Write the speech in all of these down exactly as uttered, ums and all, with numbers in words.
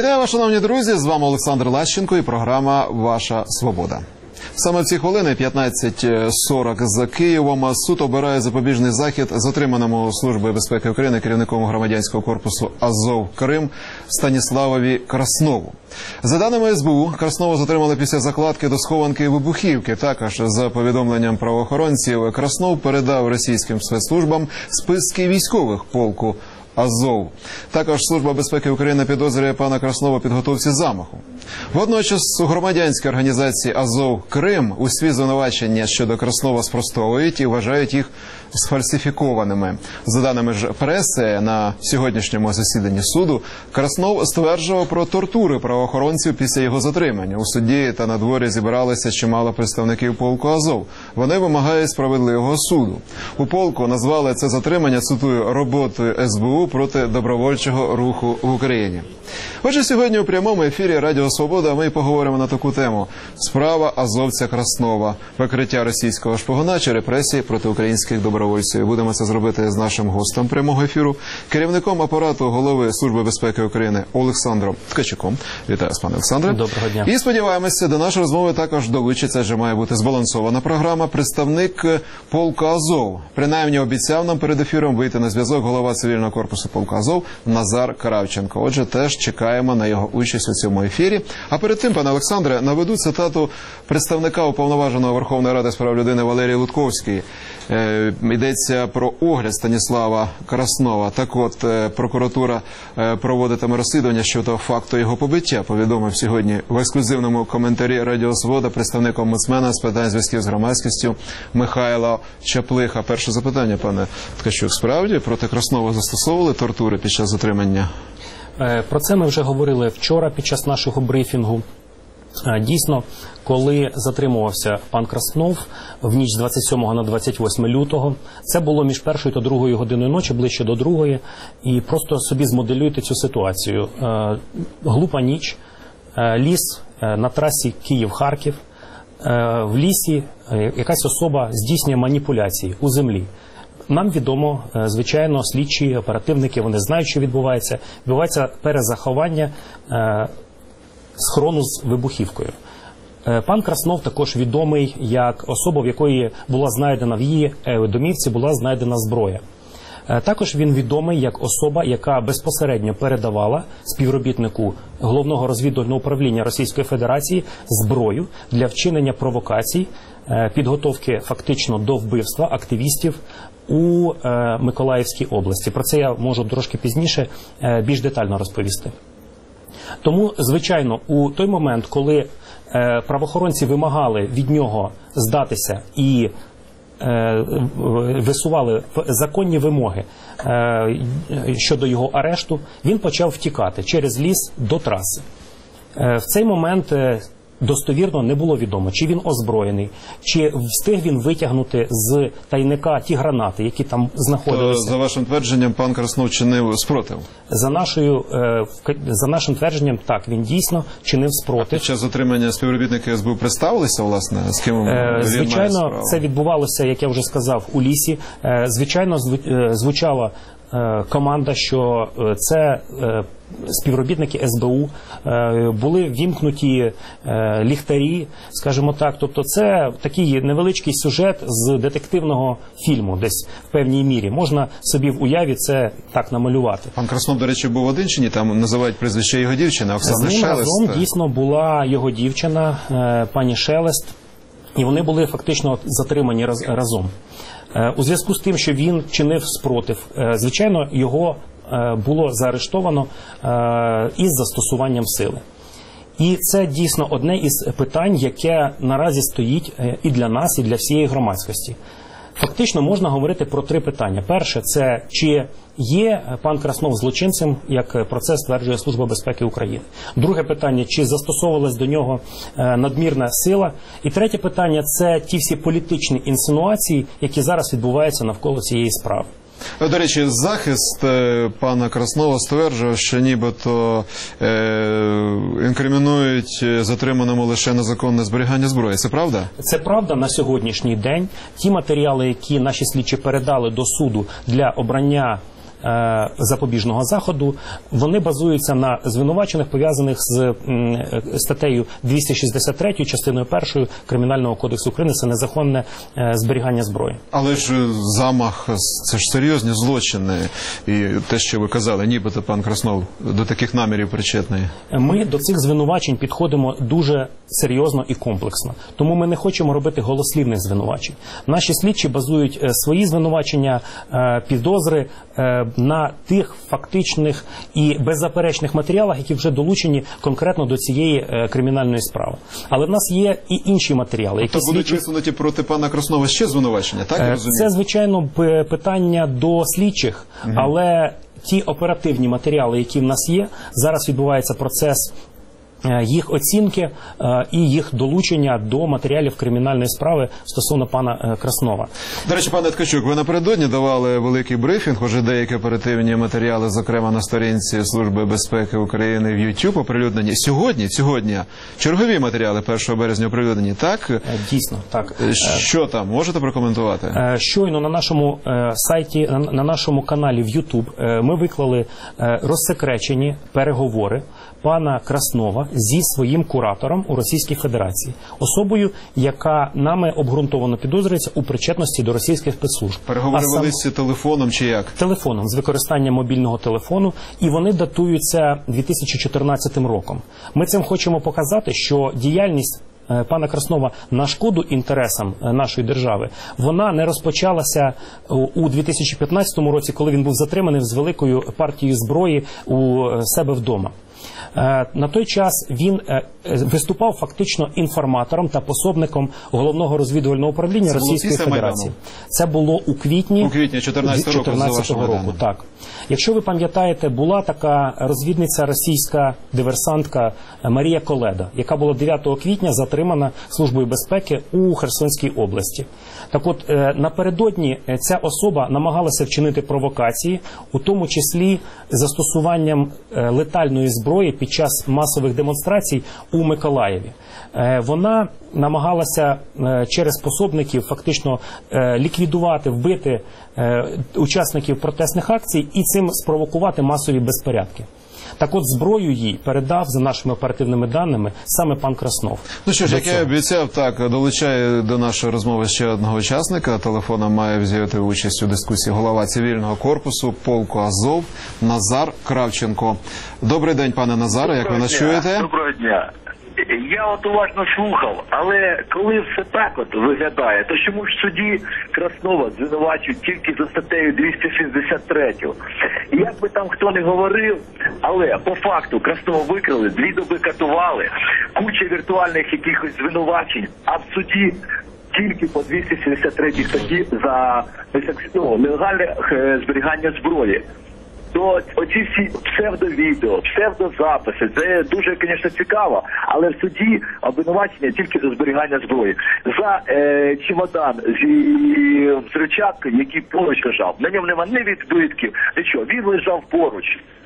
Вітаю вас, шановні друзі, з вами Олександр Лащенко і програма «Ваша свобода». Саме в ці хвилини, п'ятнадцять сорок за Києвом, суд обирає запобіжний захід затриманому Службою безпеки України керівником громадянського корпусу «Азов Крим» Станіславові Краснову. За даними ес бе у, Краснову затримали після закладки до схованки вибухівки. Також, за повідомленням правоохоронців, Краснов передав російським спецслужбам списки військових полку «Азов». Також Служба безпеки України підозрює пана Краснова у підготовці замаху. Водночас у громадянській організації «Азов Крим» усі звинувачення щодо Краснова спростовують і вважають їх сфальсифікованими. За даними ж преси, на сьогоднішньому засіданні суду Краснов стверджував про тортури правоохоронців після його затримання. У суді та на дворі зібралися чимало представників полку «Азов». Вони вимагають справедливого суду. У полку назвали це затримання, цитую, роботою ес бе у проти добровольчого руху в Україні. Отже, сьогодні у прямому ефірі Радіо Свобода ми поговоримо на таку тему: справа азовця Краснова, викриття російського шпигуна чи репресії проти українських добровольців. Будемо це зробити з нашим гостем прямого ефіру, керівником апарату голови Служби безпеки України Олександром Ткачуком. Вітаю вас, пане Олександре. Доброго дня. І сподіваємося, до нашої розмови також долучиться, адже має бути збалансована програма, представник полку «Азов». Принаймні обіцяв нам перед ефіром вийти на зв'язок голова цивільного корпусу полку «Азов» Назар Кравченко. Отже, теж чекаємо на його участь у цьому ефірі. А перед тим, пане Олександре, наведу цитату представника Уповноваженого Верховної Ради з прав людини Валерії Лутковської. Е, йдеться про огляд Станіслава Краснова. Так от, е, прокуратура е, проводитиме розслідування щодо факту його побиття, повідомив сьогодні в ексклюзивному коментарі Радіо Свобода представник омбудсмена з питань зв'язків з громадськістю Михайло Чаплиха. Перше запитання, пане Ткачук, справді проти Краснова застосовували тортури під час затримання? Про це ми вже говорили вчора під час нашого брифінгу. Дійсно, коли затримувався пан Краснов в ніч з двадцять сьомого на двадцять восьме лютого, це було між першою та другою годиною ночі, ближче до другої, і просто собі змоделюйте цю ситуацію. Глупа ніч, ліс на трасі Київ-Харків, в лісі якась особа здійснює маніпуляції у землі. Нам відомо, звичайно, слідчі, оперативники, вони знають, що відбувається. Відбувається перезаховання е, схорону з вибухівкою. Е, пан Краснов також відомий як особа, в якої була знайдена в її е, домівці, була знайдена зброя. Е, також він відомий як особа, яка безпосередньо передавала співробітнику Головного розвідувального управління Російської Федерації зброю для вчинення провокацій, е, підготовки фактично до вбивства активістів у е, Миколаївській області. Про це я можу трошки пізніше е, більш детально розповісти. Тому, звичайно, у той момент, коли е, правоохоронці вимагали від нього здатися і е, висували законні вимоги е, щодо його арешту, він почав втікати через ліс до траси. Е, в цей момент е, достовірно не було відомо, чи він озброєний, чи встиг він витягнути з тайника ті гранати, які там знаходилися. То, за вашим твердженням, пан Краснов чинив спротив? За, нашою, за нашим твердженням, так, він дійсно чинив спротив. А під час затримання співробітники ес бе у представилися, власне, з ким він має справу? Звичайно, це відбувалося, як я вже сказав, у лісі. Звичайно, звучала команда, що це співробітники ес бе у, були вімкнуті ліхтарі, скажімо так. Тобто це такий невеличкий сюжет з детективного фільму, десь в певній мірі. Можна собі в уяві це так намалювати. Пан Краснов, до речі, був один чи ні? Там називають прізвище його дівчини, Оксана Шелест. З ним разом дійсно була його дівчина, пані Шелест, і вони були фактично затримані разом. У зв'язку з тим, що він чинив спротив, звичайно, його було заарештовано із застосуванням сили. І це дійсно одне із питань, яке наразі стоїть і для нас, і для всієї громадськості. Фактично можна говорити про три питання. Перше – це чи є пан Краснов злочинцем, як про це стверджує Служба безпеки України. Друге питання – чи застосовувалась до нього надмірна сила. І третє питання – це ті всі політичні інсинуації, які зараз відбуваються навколо цієї справи. До речі, захист пана Краснова стверджував, що нібито е, інкримінують затриманому лише незаконне зберігання зброї. Це правда? Це правда на сьогоднішній день. Ті матеріали, які наші слідчі передали до суду для обрання е, запобіжного заходу, вони базуються на звинувачених, пов'язаних з м, статтею двісті шістдесят три, частиною першою Кримінального кодексу України, це незаконне е, зберігання зброї. Але ж замах, це ж серйозні злочини. І те, що ви казали, нібито пан Краснов до таких намірів причетний. Ми до цих звинувачень підходимо дуже серйозно і комплексно. Тому ми не хочемо робити голослівних звинувачень. Наші слідчі базують е, свої звинувачення, е, підозри е, на тих фактичних і беззаперечних матеріалах, які вже долучені конкретно до цієї е, кримінальної справи. Але в нас є і інші матеріали, які Тобто будуть слідчі... висунуті проти пана Краснова ще звинувачення, так я розумію? Це, звичайно, п- питання до слідчих, угу. але ті оперативні матеріали, які в нас є, зараз відбувається процес їх оцінки і їх долучення до матеріалів кримінальної справи стосовно пана Краснова. До речі, пане Ткачук, ви напередодні давали великий брифінг, уже деякі оперативні матеріали, зокрема на сторінці Служби безпеки України в YouTube оприлюднені. Сьогодні, сьогодні чергові матеріали першого березня оприлюднені, так? Дійсно, так. Що там? Можете прокоментувати? Щойно на нашому сайті, на нашому каналі в YouTube ми виклали розсекречені переговори пана Краснова зі своїм куратором у Російській Федерації, особою, яка нами обґрунтовано підозрюється у причетності до російських спецслужб. Переговори сам... велися телефоном чи як? Телефоном, з використанням мобільного телефону, і вони датуються дві тисячі чотирнадцятим роком. Ми цим хочемо показати, що діяльність пана Краснова на шкоду інтересам нашої держави, вона не розпочалася у дві тисячі п'ятнадцятому році, коли він був затриманий з великою партією зброї у себе вдома. На той час він виступав фактично інформатором та пособником головного розвідувального управління Російської Федерації. Це було у квітні у квітні чотирнадцятого року. Так. Якщо ви пам'ятаєте, була така розвідниця російська диверсантка Марія Коледа, яка була дев'ятого квітня затримана Службою безпеки у Херсонській області. Так от, напередодні ця особа намагалася вчинити провокації, у тому числі застосуванням летальної зброї під час масових демонстрацій у Миколаєві. Вона намагалася через пособників фактично ліквідувати, вбити учасників протестних акцій і цим спровокувати масові безпорядки. Так от зброю їй передав, за нашими оперативними даними, саме пан Краснов. Ну що ж, як я обіцяв, так, долучаю до нашої розмови ще одного учасника. Телефоном має взяти участь у дискусії голова цивільного корпусу полку Азов Назар Кравченко. Добрий день, пане Назаре, як ви нас чуєте? Доброго дня. Я от уважно слухав, але коли все так от виглядає, то чому ж в суді Краснова звинувачують тільки за статтею двісті шістдесят три? І як би там хто не говорив, але по факту Краснова викрали, дві доби катували, куча віртуальних якихось звинувачень, а в суді тільки по двісті шістдесят три статті за нелегальне зберігання зброї. То оці всі псевдовідео, псевдозаписи, це дуже, звісно, цікаво, але в суді обвинувачення тільки за зберігання зброї. За е, чемодан зі взривчаткою, який поруч лежав, на ньому нема ні відбитків, нічого, він лежав поруч.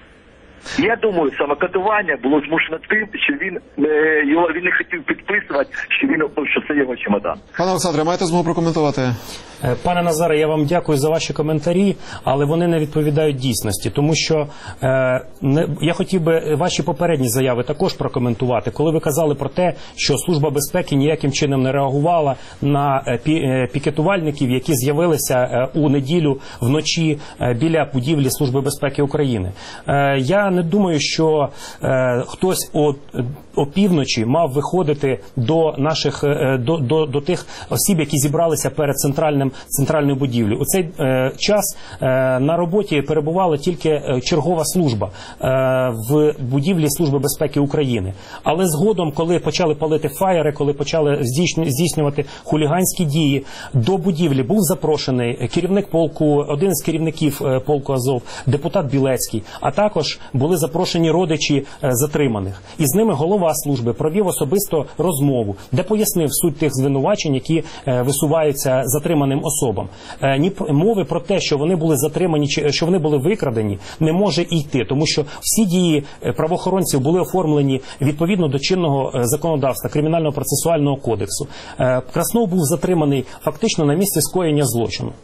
Я думаю, саме катування було змушено тим, що він, е, його, він не хотів підписувати, що, він, що це його чемодан. Пане Олександре, маєте змогу прокоментувати? Пане Назаре, я вам дякую за ваші коментарі, але вони не відповідають дійсності, тому що е, не, я хотів би ваші попередні заяви також прокоментувати, коли ви казали про те, що Служба безпеки ніяким чином не реагувала на е, пі, е, пікетувальників, які з'явилися е, у неділю вночі е, біля будівлі Служби безпеки України. Е, я не думаю, що е, хтось о, о півночі мав виходити до наших е, до, до, до тих осіб, які зібралися перед центральним центральної будівлі. У цей е, час е, на роботі перебувала тільки е, чергова служба е, в будівлі Служби безпеки України. Але згодом, коли почали палити фаєри, коли почали здійснювати хуліганські дії, до будівлі був запрошений керівник полку, один з керівників е, полку Азов, депутат Білецький, а також були запрошені родичі е, затриманих. І з ними голова служби провів особисто розмову, де пояснив суть тих звинувачень, які е, висуваються затриманим особам. Е, ні мови про те, що вони були затримані, чи що вони були викрадені, не може і йти, тому що всі дії правоохоронців були оформлені відповідно до чинного законодавства, Кримінального процесуального кодексу. Е, Краснов був затриманий фактично на місці скоєння злочину.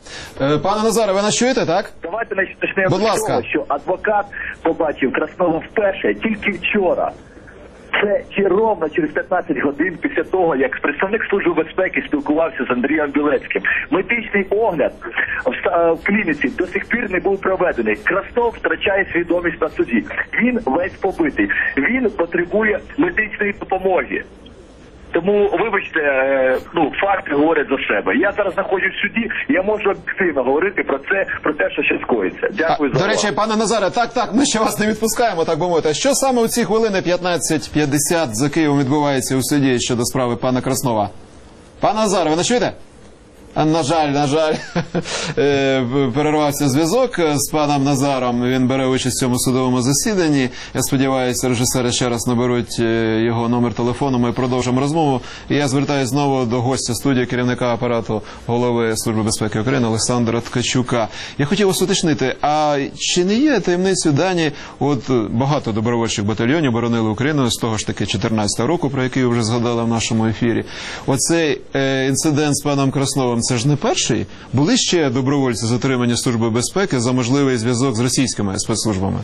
Е, Пане Назаре, ви нас чуєте, так? Давайте почнемо Будь з ласка. того, що адвокат побачив Краснова вперше тільки вчора. Це чи ровно через п'ятнадцять годин після того, як представник Служби безпеки спілкувався з Андрієм Білецьким. Медичний огляд в, ста- в клініці до сих пір не був проведений. Краснов втрачає свідомість на суді. Він весь побитий. Він потребує медичної допомоги. Тому, вибачте, е, ну, факти говорять за себе. Я зараз знаходжусь в суді, я можу об'єктивно говорити про це, про те, що ще скоїться. Дякую А, за до речі, увагу. пане Назаре, так, так, ми ще вас не відпускаємо, так би мовити. Що саме у ці хвилини п'ятнадцять п'ятдесят за Києвом відбувається у суді щодо справи пана Краснова? Пане Назаре, ви не чуєте? А, На жаль, на жаль, е, перервався зв'язок з паном Назаром. Він бере участь в цьому судовому засіданні. Я сподіваюся, режисери ще раз наберуть е, його номер телефону. Ми продовжимо розмову. І я звертаюся знову до гостя студії, керівника апарату голови Служби безпеки України Олександра Ткачука. Я хотів вас уточнити, а чи не є таємницею дані, от багато добровольчих батальйонів боронили Україну з того ж таки чотирнадцятого року, про який ви вже згадали в нашому ефірі. Оцей е, інцидент з паном Красновим, це ж не перший. Були ще добровольці затримані Служби безпеки за можливий зв'язок з російськими спецслужбами?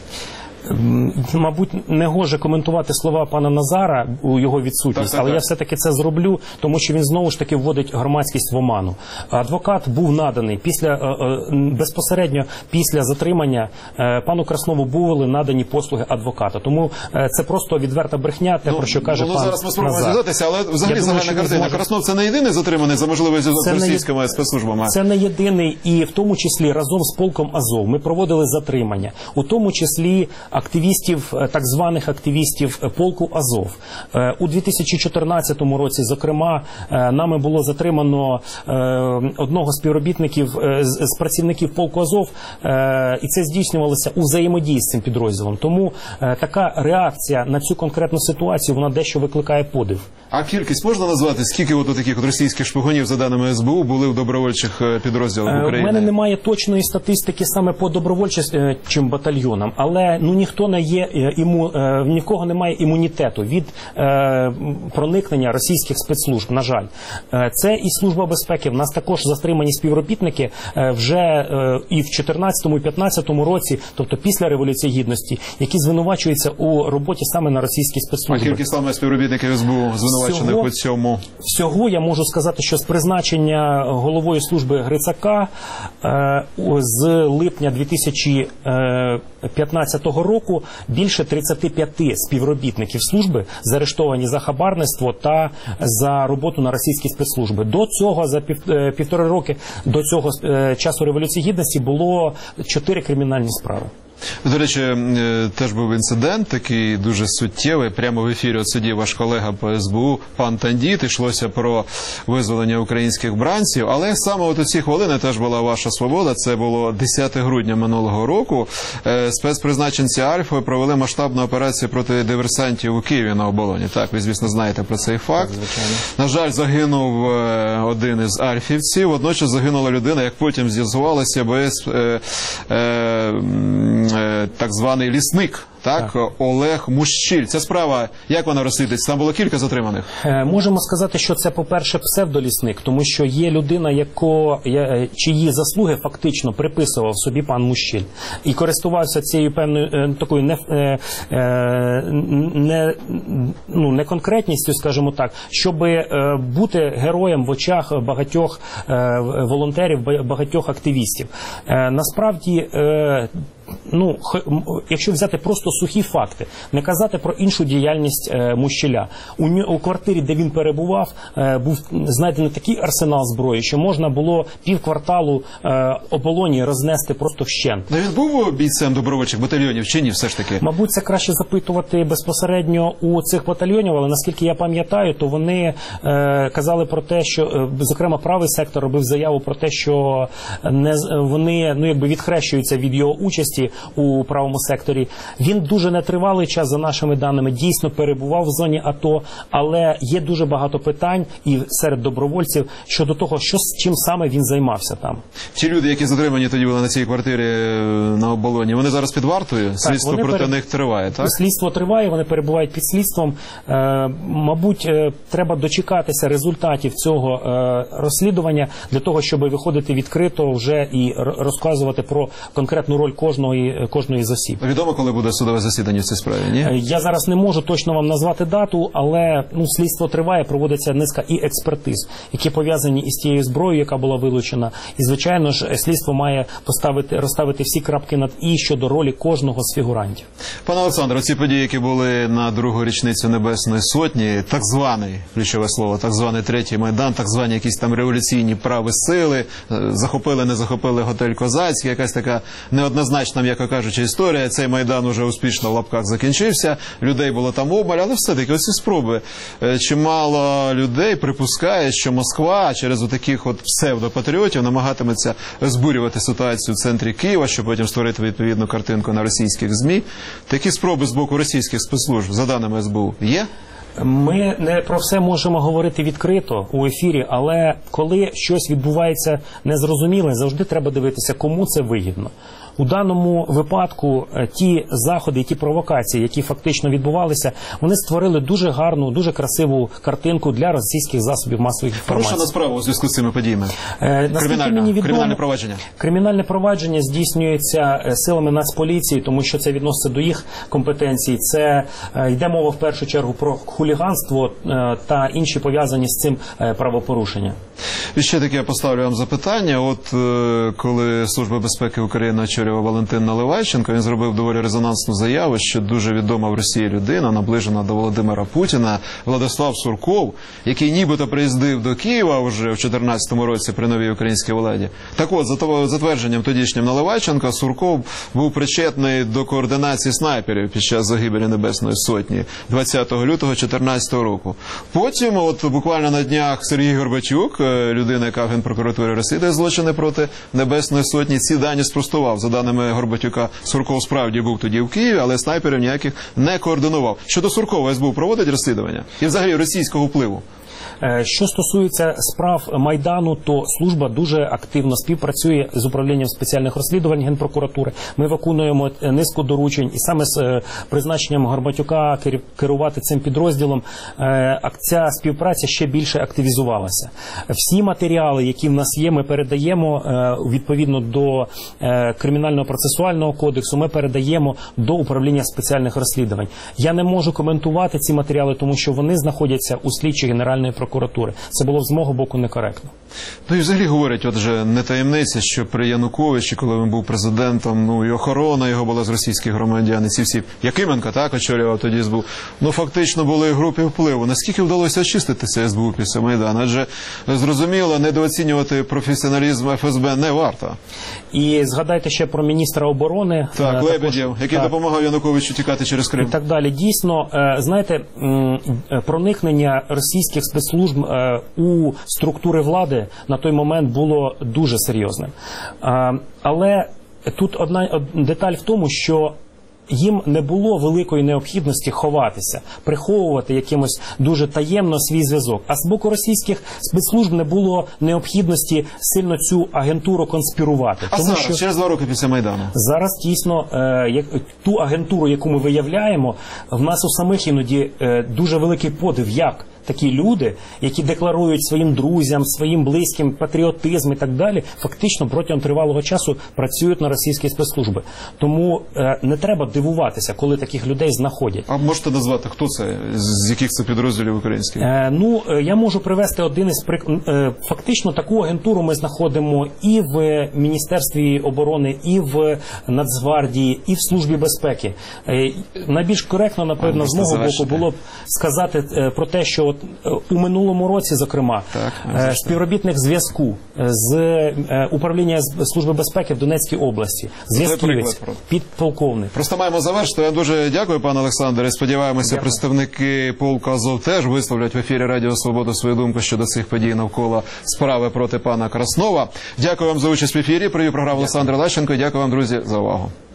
Мабуть, не гоже коментувати слова пана Назара у його відсутність, Так, так, але так. я все-таки це зроблю, тому що він знову ж таки вводить громадськість в оману. Адвокат був наданий після е, е, безпосередньо після затримання е, пану Краснову були надані послуги адвоката. Тому е, це просто відверта брехня, те, про що каже ну, пан зараз ми спробуємо Назар. зв'язатися, але взагалі Я думаю, загальна що він картина. зможе. Краснов – це не єдиний затриманий за можливий зв'язок з Це не є- російськими спецслужбами? Це не єдиний, і в тому числі разом з полком Азов ми проводили затримання, у тому числі активістів, е, так званих активістів е, полку Азов. Е, У дві тисячі чотирнадцятому році, зокрема, е, нами було затримано е, одного з співробітників, е, з з працівників полку Азов, е, і це здійснювалося у взаємодії з цим підрозділом. Тому е, така реакція на цю конкретну ситуацію, вона дещо викликає подив. А кількість можна назвати? Скільки от таких от російських шпигунів, за даними ес бе у, були в добровольчих е, підрозділах Е, У України? мене немає точної статистики саме по добровольчим батальйонам, але ну ніхто не є е, іму, е, ні в кого немає імунітету від е, проникнення російських спецслужб. На жаль, Е, це і Служба безпеки. В нас також затримані співробітники е, вже е, і в чотирнадцятому, і п'ятнадцятому році, тобто після Революції Гідності, які звинувачуються у роботі саме на російські А спецслужби. кількість саме співробітників ес бе у звинувачених Всього- у цьому? Всього я можу сказати, що з призначення головою служби Грицака е, у- з липня дві тисячі п'ятнадцятого року більше тридцять п'ять співробітників служби заарештовані за хабарництво та за роботу на російські спецслужби. До цього, за пів, е, півтори роки до цього е, часу Революції Гідності було чотири кримінальні справи. До речі, е, теж був інцидент такий дуже суттєвий. Прямо в ефірі от сидів ваш колега по ес бе у, пан Тандіт. Йшлося про визволення українських бранців. Але саме от у ці хвилини теж була ваша свобода. Це було десяте грудня минулого року. Е, Спецпризначенці Альфи провели масштабну операцію проти диверсантів у Києві на оболоні. Так, ви, звісно, знаєте про цей факт. На жаль, загинув е, один із альфівців. Водночас загинула людина, як потім з'ясувалося, без е, е, м, е, так званий лісник, так, Олег Мущіль. Ця справа, як вона розслідується? Там було кілька затриманих. Е, Можемо сказати, що це, по-перше, псевдолісник, тому що є людина, яко, я- чиї заслуги фактично приписував собі пан Мущіль і користувався цією певною е, такою не, е, е, не, ну, неконкретністю, скажімо так, щоб е, бути героєм в очах багатьох е, волонтерів, багатьох активістів. Е, Насправді, е, ну, х- м- якщо взяти просто сухі факти, не казати про іншу діяльність е, Мущіля. У, ню- у квартирі, де він перебував, е, був знайдений такий арсенал зброї, що можна було півкварталу е, оболоні рознести просто вщент. Ну, він був бійцем добровольчих батальйонів чи ні, все ж таки? Мабуть, це краще запитувати безпосередньо у цих батальйонів, але наскільки я пам'ятаю, то вони е, казали про те, що, е, зокрема, правий сектор робив заяву про те, що не, з- вони ну, якби відхрещуються від його участі участі у правому секторі. Він дуже нетривалий час, за нашими даними, дійсно перебував в зоні АТО, але є дуже багато питань і серед добровольців щодо того, що чим саме він займався там. Ті люди, які затримані тоді були на цій квартирі на оболоні, вони зараз під вартою? Слідство проти пере... них триває, так? Слідство триває, вони перебувають під слідством. Е, мабуть, е, треба дочекатися результатів цього е, розслідування для того, щоб виходити відкрито вже і розказувати про конкретну роль кожної, кожної з осіб. Відомо, коли буде судове засідання в цій справі, ні? Я зараз не можу точно вам назвати дату, але ну, слідство триває, проводиться низка і експертиз, які пов'язані із тією зброєю, яка була вилучена. І, звичайно ж, слідство має поставити, розставити всі крапки над «і» щодо ролі кожного з фігурантів. Пане Олександре, ці події, які були на другу річницю Небесної Сотні, так званий, ключове слово, так званий Третій Майдан, так звані якісь там революційні прави сили, захопили, не захопили готель Козацький, якась така неоднозначна, м'яко кажучи, історія. Цей Майдан уже успішно в лапках закінчився, людей було там обмаль, але все-таки оці спроби. Чимало людей припускає, що Москва через отаких от псевдопатріотів намагатиметься збурювати ситуацію в центрі Києва, щоб потім створити відповідну картинку на російських ЗМІ. Такі спроби з боку російських спецслужб, за даними ес бе у, є? Ми не про все можемо говорити відкрито у ефірі, але коли щось відбувається незрозуміле, завжди треба дивитися, кому це вигідно. У даному випадку ті заходи, ті провокації, які фактично відбувалися, вони створили дуже гарну, дуже красиву картинку для російських засобів масової інформації. Порушена справа у зв'язку з цими подіями? Е, Кримінальне, мені відомо, кримінальне провадження? Кримінальне провадження здійснюється силами Нацполіції, тому що це відноситься до їх компетенцій. Це е, йде мова в першу чергу про хуліганство е, та інші пов'язані з цим е, правопорушення. І ще таке я поставлю вам запитання. От е, коли Служба безпеки України очолював Валентин Наливайченко, він зробив доволі резонансну заяву, що дуже відома в Росії людина, наближена до Володимира Путіна, Владислав Сурков, який нібито приїздив до Києва вже в чотирнадцятому році при новій українській владі. Так от, за затвердженням тодішнім Наливайченка, Сурков був причетний до координації снайперів під час загибелі Небесної Сотні двадцятого лютого дві тисячі чотирнадцятого року. Потім, от буквально на днях, Сергій Горбачук, людина, яка в Генпрокуратурі розслідує злочини проти Небесної Сотні, ці дані спростував. За даними Горбатюка, Сурков справді був тоді в Києві, але снайперів ніяких не координував. Щодо Суркова, ес бе у проводить розслідування? І взагалі російського впливу? Що стосується справ Майдану, то служба дуже активно співпрацює з управлінням спеціальних розслідувань Генпрокуратури. Ми виконуємо низку доручень, і саме з призначенням Горбатюка керувати цим підрозділом ця співпраця ще більше активізувалася. Всі матеріали, які в нас є, ми передаємо відповідно до Кримінального процесуального кодексу, ми передаємо до управління спеціальних розслідувань. Я не можу коментувати ці матеріали, тому що вони знаходяться у слідчі Генеральної прокуратури. Це було з мого боку некоректно. Ну і взагалі говорять, отже, не таємниця, що при Януковичі, коли він був президентом, ну і охорона його була з російських громадян, і ці всі, Якименко, так, очолював тоді ес бе у, ну фактично були групи впливу. Наскільки вдалося очиститися ес бе у після Майдану? Адже, зрозуміло, недооцінювати професіоналізм еф ес бе не варто. І згадайте ще про міністра оборони. Так, Лебедєв, який так. допомагав Януковичу тікати через Крим. І так далі. Дійсно, знаєте, проникнення російських спецслужб у структури влади на той момент було дуже серйозним. Але тут одна деталь в тому, що їм не було великої необхідності ховатися, приховувати якимось дуже таємно свій зв'язок. А з боку російських спецслужб не було необхідності сильно цю агентуру конспірувати. А тому, зараз, що через два роки після Майдану? Зараз, дійсно, е, як, ту агентуру, яку ми виявляємо, в нас у самих іноді е, дуже великий подив, як такі люди, які декларують своїм друзям, своїм близьким патріотизм і так далі, фактично протягом тривалого часу працюють на російські спецслужби. Тому е, не треба дивуватися, коли таких людей знаходять. А можете назвати, хто це? З яких це підрозділів українських? Е, ну, е, я можу привести один із прикладів. Е, фактично таку агентуру ми знаходимо і в Міністерстві оборони, і в Нацгвардії, і в Службі безпеки. Е, найбільш коректно, напевно, з мого боку було б сказати е, про те, що от, у минулому році, зокрема, так, е, співробітник зв'язку з е, управління Служби безпеки в Донецькій області, зв'язківець, підполковник. Просто маємо завершити. Я дуже дякую, пане Олександре. Сподіваємося, дякую. Представники полку Азов теж висловлять в ефірі Радіо Свобода свою думку щодо цих подій навколо справи проти пана Краснова. Дякую вам за участь в ефірі. Привів програму Олександр Лащенко. Дякую вам, друзі, за увагу.